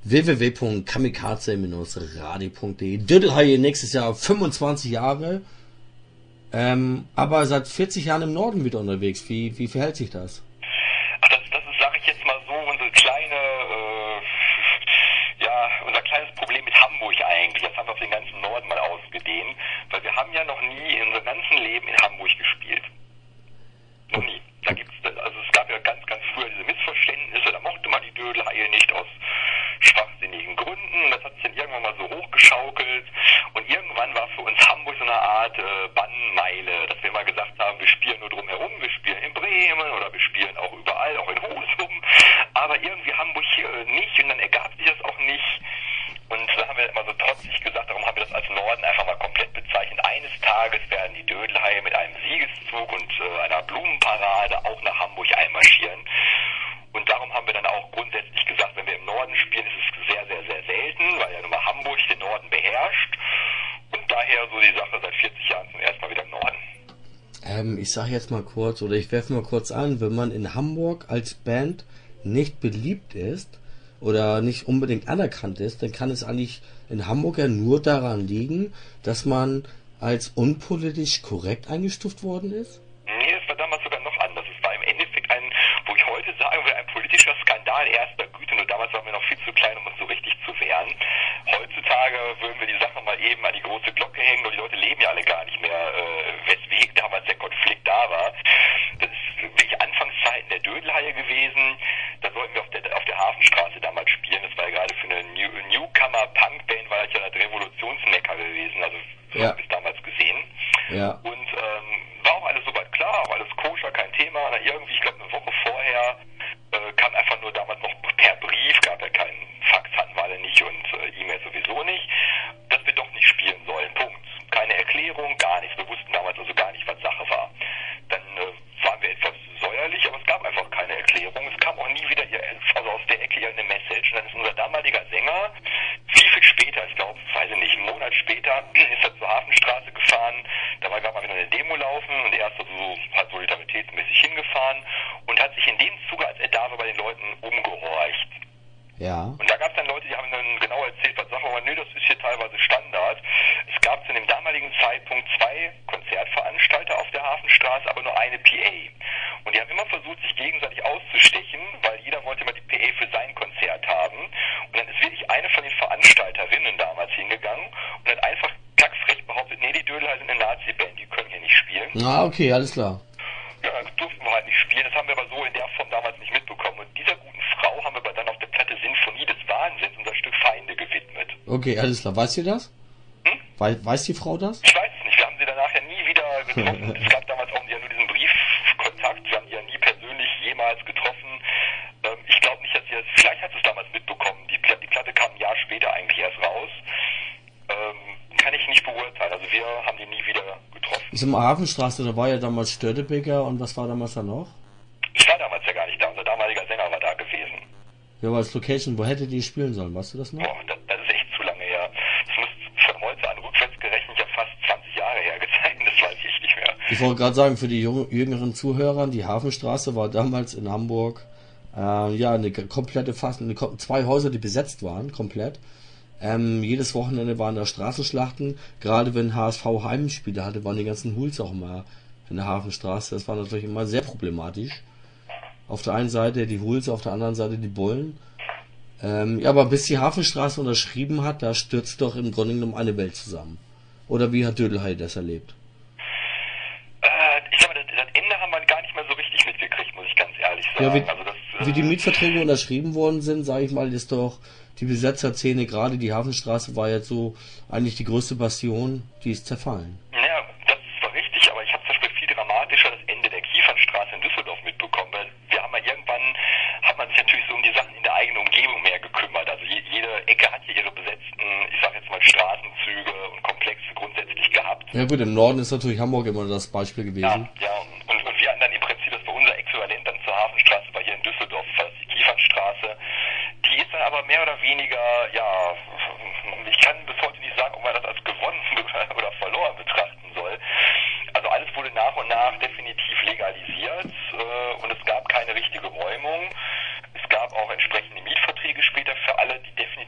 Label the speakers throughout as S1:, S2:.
S1: www.kamikaze-radio.de. Dödelhaie nächstes Jahr 25 Jahre, aber seit 40 Jahren im Norden wieder unterwegs. Wie verhält sich das?
S2: Ach, das ist, sage ich jetzt mal so, unser kleines Problem mit Hamburg eigentlich. Das haben wir auf den ganzen Norden mal ausgedehnt, weil wir haben ja noch nie in unserem ganzen Leben in Hamburg gespielt. Noch nie. Es gab ja ganz, ganz früher diese Missverständnisse, da mochte man die Dödelhaie nicht aus schwachsinnigen Gründen. Das hat sich dann irgendwann mal so hochgeschaukelt und irgendwann war für uns Hamburg so eine Art Bannmeile, dass wir immer gesagt haben, wir spielen nur drumherum, wir spielen in Bremen oder wir spielen auch überall, auch in Husum, aber irgendwie Hamburg nicht und dann ergab sich das auch nicht. Und da haben wir immer so trotzig gesagt, darum haben wir das als Norden einfach mal komplett bezeichnet. Eines Tages werden die Dödelhaie mit einem Siegeszug und einer Blumenparade auch nach Hamburg einmarschieren. Und darum haben wir dann auch grundsätzlich gesagt, wenn wir im Norden spielen, ist es sehr, sehr, sehr selten, weil ja nun mal Hamburg den Norden beherrscht. Und daher so die Sache seit 40 Jahren zum ersten Mal wieder im Norden.
S1: Ich sage jetzt mal kurz, oder ich werfe mal kurz an, wenn man in Hamburg als Band nicht beliebt ist, oder nicht unbedingt anerkannt ist, dann kann es eigentlich in Hamburg ja nur daran liegen, dass man als unpolitisch korrekt eingestuft worden ist?
S2: Nee, das war damals sogar noch anders. Es war im Endeffekt wo ich heute sagen würde, ein politischer Skandal erster Güte. Nur damals waren wir noch viel zu klein, um uns so richtig zu wehren. Heutzutage würden wir die Sache mal eben an die große Glocke hängen, nur die Leute leben ja alle gar nicht mehr, weswegen damals der Konflikt da war. Das ist wirklich Anfangszeiten der Dödelhaie gewesen. Da sollten wir auf der Hafenstraße damals spielen. Das war ja gerade für eine Newcomer-Punk-Band, war das ja das Revolutionsmecker gewesen. Also so haben wir es damals gesehen.
S1: Ja.
S2: Und war auch alles soweit klar, auch alles koscher, kein Thema. Und dann irgendwie, ich glaube eine Woche vorher, kam einfach nur damals noch per Brief, gab ja keinen Fax, hatten wir alle nicht und E-Mail sowieso nicht, dass wir doch nicht spielen sollen. Punkt. Keine Erklärung, gar nichts. Wir wussten damals also gar nicht, was Sache war. Dann waren wir etwas säuerlich, aber es gab einfach keine Erklärung. Es kam auch nie wieder aus der Ecke irgendeine Message. Und dann ist unser damaliger Sänger viel später, ich glaube, weiß ich nicht, einen Monat später, ist er zur Hafenstraße gefahren. Da war gerade mal wieder eine Demo laufen und er ist so halt solidaritätsmäßig hingefahren und hat sich in dem Zuge, als er da war, bei den Leuten umgehorcht.
S1: Ja.
S2: Und da gab es dann Leute, die haben dann genau erzählt, was Sache war. Nö, das ist hier teilweise Standard. Es gab zu dem damaligen Zeitpunkt 2 Konzertveranstalter auf der Hafenstraße, aber nur eine PA. Und die haben immer versucht, sich gegenseitig auszustechen, weil jeder wollte immer die PA für sein Konzert haben. Und dann ist wirklich eine von den Veranstalterinnen damals hingegangen und hat einfach kackfrech behauptet, nee, die Dödelhaie sind eine Nazi-Band, die können hier nicht spielen.
S1: Ah, okay, alles klar.
S2: Ja, dann durften wir halt nicht spielen. Das haben wir aber so in der Form damals nicht mitbekommen. Und dieser guten Frau haben wir aber dann auf der Platte Sinfonie des Wahnsinns unser Stück Feinde gewidmet.
S1: Okay, alles klar. Weiß sie das? Weiß die Frau das?
S2: Ich weiß es nicht. Wir haben sie danach ja nie wieder getroffen. Es gab damals auch ja nur diesen Briefkontakt. Wir haben sie ja nie persönlich jemals getroffen. Ich glaube nicht, dass sie das... Vielleicht hat sie es damals mitbekommen. Die Platte kam ein Jahr später eigentlich erst raus. Kann ich nicht beurteilen. Also wir haben die nie wieder getroffen.
S1: Ich sag mal, Hafenstraße, da war ja damals Störtebeker und was war damals da noch?
S2: Ich war damals ja gar nicht da. Unser damaliger Sänger war da gewesen.
S1: Ja, aber als Location, wo hätte die spielen sollen? Weißt du das noch?
S2: Boah, das ist echt zu lange her. Das muss von heute an rückwärts gerechnet ja fast 20 Jahre her sein. Das weiß ich nicht mehr.
S1: Ich wollte gerade sagen, für die jüngeren Zuhörer, die Hafenstraße war damals in Hamburg eine komplette zwei Häuser, die besetzt waren, komplett. Jedes Wochenende waren da Straßenschlachten. Gerade wenn HSV Heimspiele hatte, waren die ganzen Hools auch immer in der Hafenstraße. Das war natürlich immer sehr problematisch. Auf der einen Seite die Hools, auf der anderen Seite die Bullen. Aber bis die Hafenstraße unterschrieben hat, da stürzt doch im Grunde genommen eine Welt zusammen. Oder wie hat Dödelhaie das erlebt?
S2: Ich sag mal, das Ende haben wir gar nicht mehr so richtig mitgekriegt, muss ich ganz ehrlich sagen.
S1: Ja, wie die Mietverträge unterschrieben worden sind, sage ich mal, ist doch die Besetzerszene, gerade die Hafenstraße war jetzt so eigentlich die größte Bastion, die ist zerfallen.
S2: Ja, das war richtig, aber ich habe zum Beispiel viel dramatischer das Ende der Kiefernstraße in Düsseldorf mitbekommen, weil wir haben ja irgendwann, hat man sich natürlich so um die Sachen in der eigenen Umgebung mehr gekümmert. Also jede Ecke hat hier ihre besetzten, ich sag jetzt mal Straßenzüge und Komplexe grundsätzlich gehabt.
S1: Ja gut, im Norden ist natürlich Hamburg immer das Beispiel gewesen.
S2: Ja, und wir hatten dann im Prinzip, das war unser Äquivalent dann zur Hafenstraße, war hier in Düsseldorf, das ist die Kiefernstraße. Die ist dann aber mehr oder weniger, ja, ich kann bis heute nicht sagen, ob man das als gewonnen oder verloren betrachten soll. Also alles wurde nach und nach definitiv legalisiert und es gab keine richtige Räumung. Es gab auch entsprechende Mietverträge später für alle, die definitiv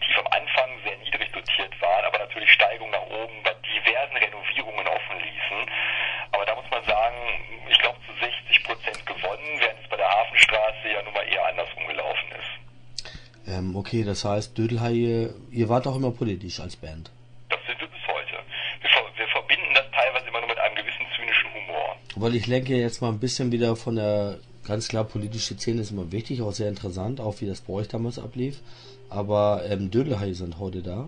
S1: Okay, das heißt, Dödelhaie, ihr wart auch immer politisch als Band.
S2: Das sind wir bis heute. Wir verbinden das teilweise immer nur mit einem gewissen zynischen Humor.
S1: Weil ich lenke jetzt mal ein bisschen wieder von der, ganz klar, politische Szene ist immer wichtig, auch sehr interessant, auch wie das bei euch damals ablief. Aber Dödelhaie sind heute da.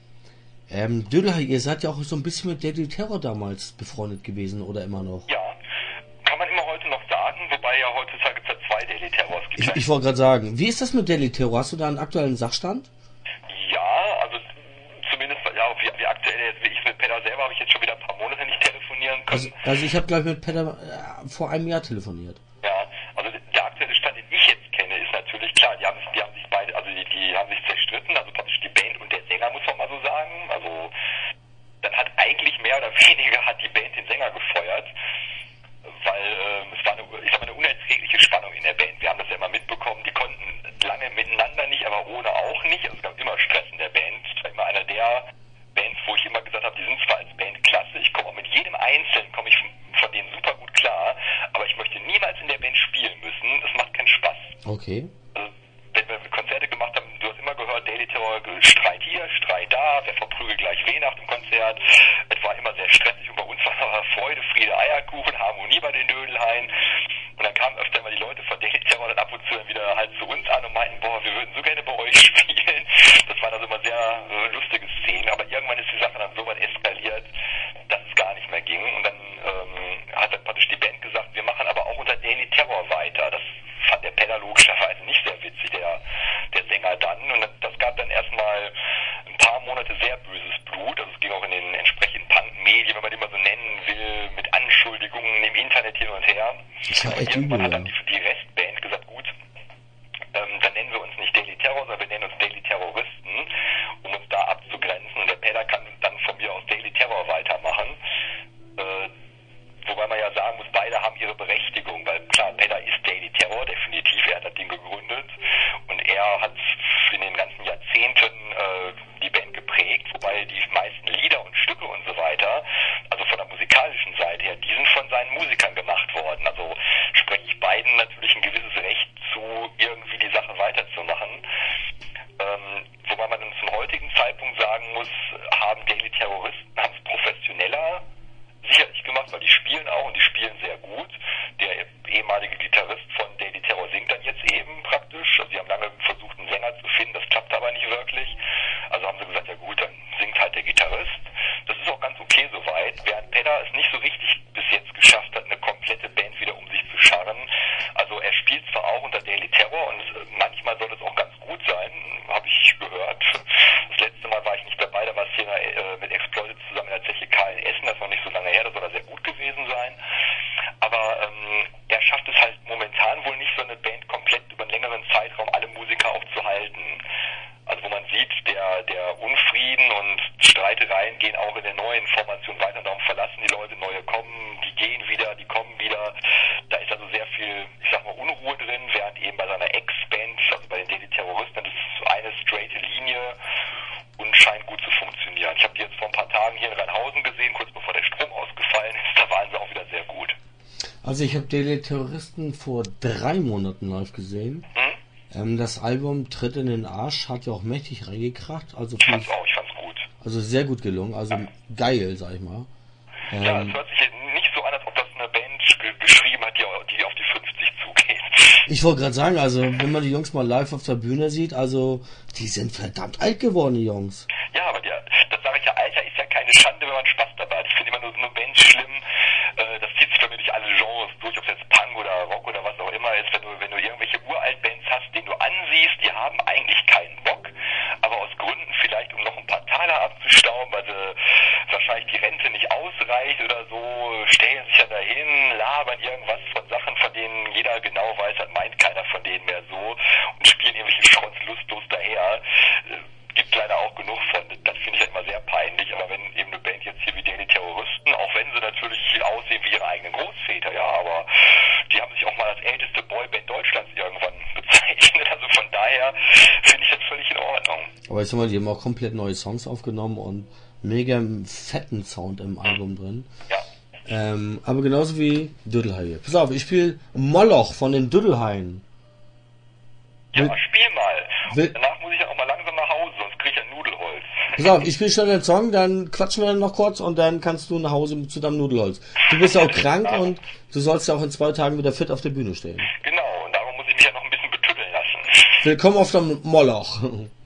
S1: Dödelhaie, ihr seid ja auch so ein bisschen mit Deadly Terror damals befreundet gewesen, oder immer noch?
S2: Ja, kann man immer heute noch sagen, wobei ja heutzutage es ja 2 Deadly Terrors gibt.
S1: Ich wollte gerade sagen, wie ist das mit Deadly Terror? Hast du da einen aktuellen Sachstand?
S2: Ja, also zumindest, ja, wie aktuell jetzt, wie ich mit Peter selber habe ich jetzt schon wieder ein paar Monate nicht telefonieren können.
S1: Also ich habe, glaube ich, mit Peter vor einem Jahr telefoniert.
S2: Ja, also der aktuelle Stand, den ich jetzt kenne, ist natürlich klar, die haben sich beide, also die haben sich zerstritten, also praktisch die Band und der Sänger, muss man mal so sagen. Also dann hat eigentlich mehr oder weniger hat die Band den Sänger gefeuert, weil es war eine unerträgliche Spannung in der Band. Wir haben das ja immer mitbekommen, die konnten lange miteinander nicht, aber ohne auch nicht. Also es gab immer Stress in der Band. Es war immer einer der Bands, wo ich immer gesagt habe, die sind zwar als Band klasse, ich komme auch mit jedem Einzelnen, komme ich von denen super gut klar, aber ich möchte niemals in der Band spielen müssen. Das macht keinen Spaß.
S1: Okay.
S2: Also, wenn wir Konzerte gemacht haben, du hast immer gehört, Daily Terror, Streit hier, Streit da, wer verprügelt gleich wen nach dem Konzert. Es war immer sehr stressig und bei uns war Freude, Friede, Eierkuchen, Harmonie bei den Dödelhaien. Und dann kamen öfter mal die Leute von Daily Terror dann ab und zu dann wieder halt zu uns an und meinten, boah, wir würden so gerne bei euch spielen. Das waren also immer sehr lustige Szenen, aber irgendwann ist die Sache dann so weit eskaliert, dass es gar nicht mehr ging. Und dann hat dann praktisch die Band gesagt, wir machen aber auch unter Daily Terror weiter. Das fand der Peller logischerweise nicht sehr witzig, der Sänger dann. Und das gab dann erstmal ein paar Monate sehr böses Blut. Also es ging auch in den entsprechenden Punk-Medien, wenn man die mal so nennen will, mit Anschuldigungen im Internet hin und her.
S1: Das war echt
S2: Irgendwann
S1: übel,
S2: hat dann die Restband gesagt, gut, dann nennen wir uns nicht Daily Terror, sondern wir nennen uns Daily Terroristen, um uns da abzugrenzen. Und der Peller kann dann von mir aus Daily Terror weitermachen. Wobei man ja sagen muss, beide haben ihre Berechtigung, weil klar, Peller ist Daily Terror, definitiv, er hat das Ding gegründet und er hat in den ganzen Jahrzehnten die Band geprägt, wobei die meisten Lieder und Stücke und so weiter, also von der musikalischen Seite her, die sind von seinen Musikern gemacht worden. Also spreche ich beiden natürlich ein gewisses Recht zu, irgendwie die Sache weiterzumachen. Wobei man dann zum heutigen Zeitpunkt sagen muss, haben Daily Terroristen es professioneller sicherlich gemacht, weil die spielen auch und die spielen sehr gut. Der ehemalige Gitarrist von Daily Terror singt dann jetzt eben praktisch. Also sie haben lange versucht, einen Sänger zu finden, das klappt aber nicht wirklich. Also haben sie gesagt, ja gut, dann singt halt der Gitarrist. Das ist auch ganz okay soweit. Während Pedder es nicht so richtig bis jetzt geschafft hat, eine komplette Band wieder um sich zu scharren. Also er spielt zwar auch unter Daily Terror und manchmal soll es auch ganz gut sein, habe ich gehört. Das letzte Mal war ich nicht dabei, da war es hier mit Exploited zusammen in der Zeche K in Essen, das ist noch nicht so lange her, das soll da sehr gut gewesen sein. Aber er schafft es halt momentan wohl nicht, so eine Band komplett über einen längeren Zeitraum alle Musiker auch zu halten. Also wo man sieht, der Unfrieden und Streitereien gehen auch in der neuen Formation weiter, darum verlassen die Leute, neue kommen, die gehen wieder, die kommen wieder. Da ist also sehr viel, ich sag mal, Unruhe drin, während eben bei seiner Ex-Band, also bei den Daily Terroristen, das ist so eine straighte Linie und scheint gut zu funktionieren. Ich habe die jetzt vor ein paar Tagen hier in Rheinhausen gesehen, kurz bevor der Strom ausgefallen ist, da waren sie auch wieder sehr gut.
S1: Also ich habe Daily Terroristen vor 3 Monaten live gesehen. Das Album Tritt in den Arsch hat ja auch mächtig reingekracht. Also
S2: ich fand's gut.
S1: Also sehr gut gelungen, also geil, sag ich mal.
S2: Ja, es hört sich nicht so an, als ob das eine Band geschrieben hat, die auf die 50 zugeht.
S1: Ich wollte gerade sagen, also wenn man die Jungs mal live auf der Bühne sieht, also die sind verdammt alt geworden, die Jungs.
S2: Ja, aber das sage ich ja, Alter ist ja keine Schande, wenn man Spaß dabei hat. Ich finde immer nur Bands schlimm, das zieht sich bei mir durch alle Genres durch, ob es jetzt Punk oder Rock oder was auch immer ist, wenn du irgendwelche Uralt-Bands hast, denen du ansiehst, die haben eigentlich keinen Bock, aber aus Gründen vielleicht, um noch ein paar Taler abzustauben, weil wahrscheinlich die Rente nicht ausreicht oder so, stellen sich ja dahin, labern irgendwas von Sachen, von denen jeder genau weiß, das meint keiner von denen mehr so und spielen irgendwelche Schrotz lustlos daher. Gibt leider auch genug von. Das finde ich halt immer sehr peinlich. Aber wenn eben eine Band jetzt hier wie Daily Terroristen, auch wenn sie natürlich aussehen wie ihre eigenen Großväter, ja, aber die haben sich auch mal als älteste Boyband Deutschlands irgendwann bezeichnet. Also von daher finde ich das völlig in Ordnung.
S1: Aber ich sag mal, die haben auch komplett neue Songs aufgenommen und mega fetten Sound im Album drin.
S2: Ja.
S1: Aber genauso wie Dödelhaie. Pass auf, ich spiele Moloch von den Dödelhaien.
S2: Ja, spiel mal. Danach muss
S1: Pass auf, ich spiele schnell den Song, dann quatschen wir dann noch kurz und dann kannst du nach Hause zu deinem Nudelholz. Du bist ja auch krank und du sollst ja auch in 2 Tagen wieder fit auf der Bühne stehen.
S2: Genau, und darum muss ich mich ja noch ein bisschen betüddeln lassen.
S1: Willkommen auf dem Moloch.